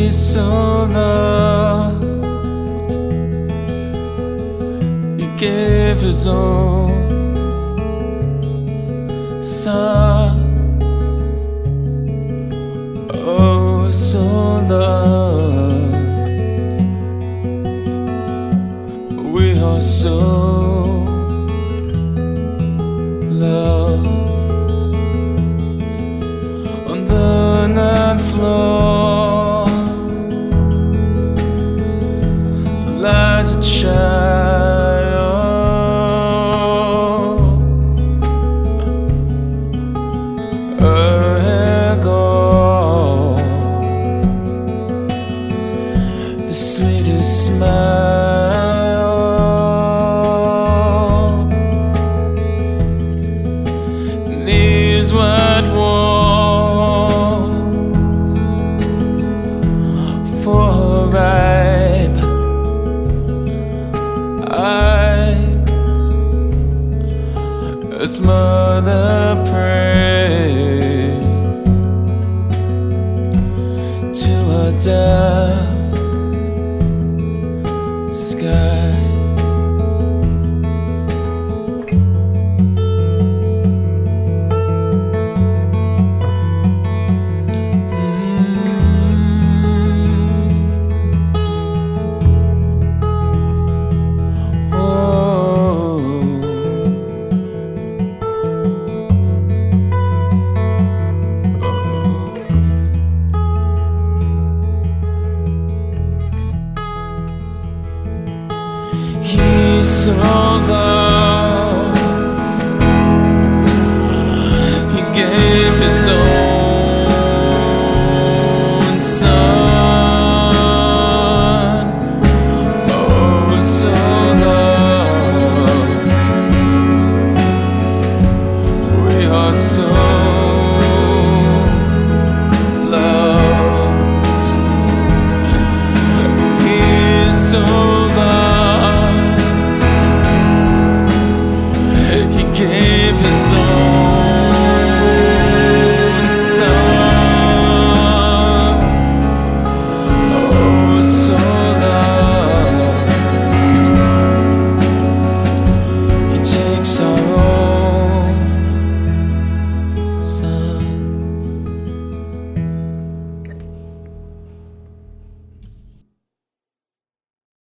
so loved, He gave His own Son. Oh, so loved, we are so loved. On the night floor lies a child, a echo, the sweetest smile, these white walls for her ripe eyes, as mother prays to a deaf sky. He's so loved.